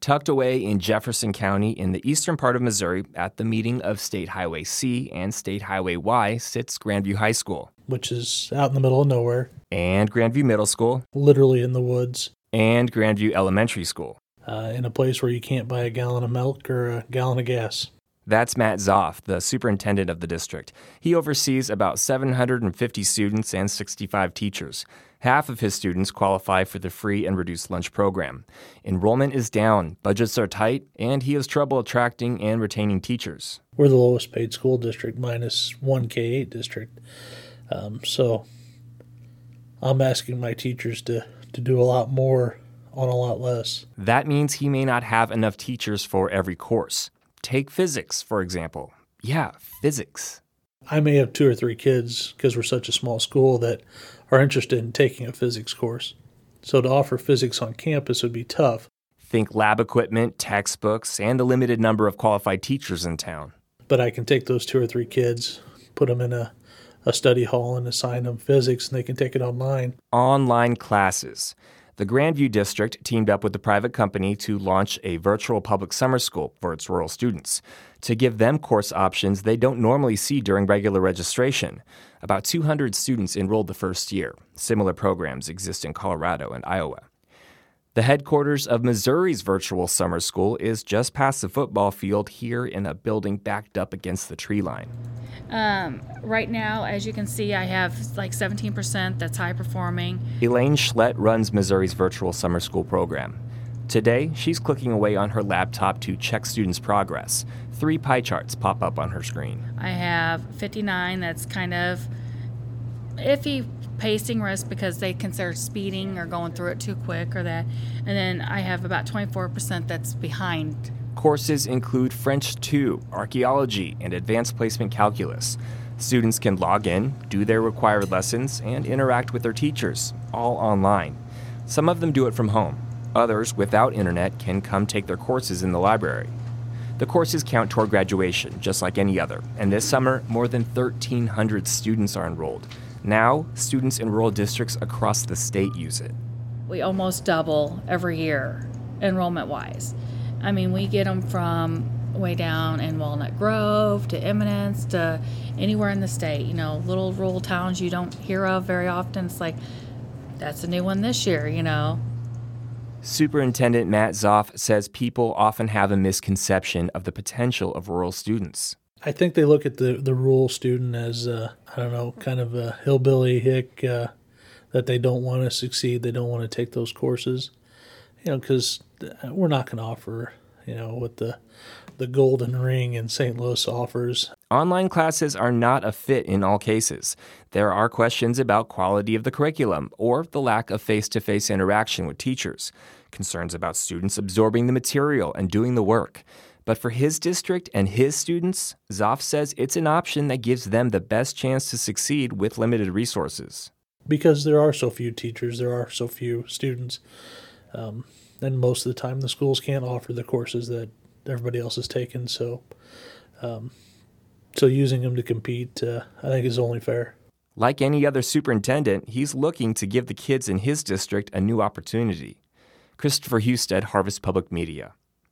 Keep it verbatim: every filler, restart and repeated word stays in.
Tucked away in Jefferson County in the eastern part of Missouri at the meeting of State Highway C and State Highway Y sits Grandview High School. Which is out in the middle of nowhere. And Grandview Middle School. Literally in the woods. And Grandview Elementary School. Uh, in a place where you can't buy a gallon of milk or a gallon of gas. That's Matt Zoff, the superintendent of the district. He oversees about seven hundred fifty students and sixty-five teachers. Half of his students qualify for the free and reduced lunch program. Enrollment is down, budgets are tight, and he has trouble attracting and retaining teachers. We're the lowest paid school district, minus one K eight district. Um, so I'm asking my teachers to, to do a lot more on a lot less. That means he may not have enough teachers for every course. Take physics, for example. Yeah, physics. I may have two or three kids, because we're such a small school, that are interested in taking a physics course. So to offer physics on campus would be tough. Think lab equipment, textbooks, and the limited number of qualified teachers in town. But I can take those two or three kids, put them in a, a study hall and assign them physics, and they can take it online. Online classes. The Grandview District teamed up with the private company to launch a virtual public summer school for its rural students, to give them course options they don't normally see during regular registration. About two hundred students enrolled the first year. Similar programs exist in Colorado and Iowa. The headquarters of Missouri's virtual summer school is just past the football field here in a building backed up against the tree line. Um, right now, as you can see, I have like seventeen percent that's high performing. Elaine Schlett runs Missouri's virtual summer school program. Today, she's clicking away on her laptop to check students' progress. Three pie charts pop up on her screen. I have fifty-nine that's kind of iffy pacing risk because they consider speeding or going through it too quick or that. And then I have about twenty-four percent that's behind. Courses include French two, archaeology, and advanced placement calculus. Students can log in, do their required lessons, and interact with their teachers, all online. Some of them do it from home. Others, without internet, can come take their courses in the library. The courses count toward graduation, just like any other, and this summer, more than thirteen hundred students are enrolled. Now, students in rural districts across the state use it. We almost double every year, enrollment-wise. I mean, we get them from way down in Walnut Grove to Eminence to anywhere in the state. You know, little rural towns you don't hear of very often. It's like, that's a new one this year, you know. Superintendent Matt Zoff says people often have a misconception of the potential of rural students. I think they look at the, the rural student as, uh, I don't know, kind of a hillbilly hick, uh, that they don't want to succeed. They don't want to take those courses, you know, because we're not going to offer, you know, what the, the golden ring in Saint Louis offers. Online classes are not a fit in all cases. There are questions about quality of the curriculum or the lack of face-to-face interaction with teachers, concerns about students absorbing the material and doing the work. But for his district and his students, Zoff says it's an option that gives them the best chance to succeed with limited resources. Because there are so few teachers, there are so few students, um, and most of the time the schools can't offer the courses that everybody else has taken. So, um, so using them to compete, uh, I think is only fair. Like any other superintendent, he's looking to give the kids in his district a new opportunity. Christopher Husted, Harvest Public Media.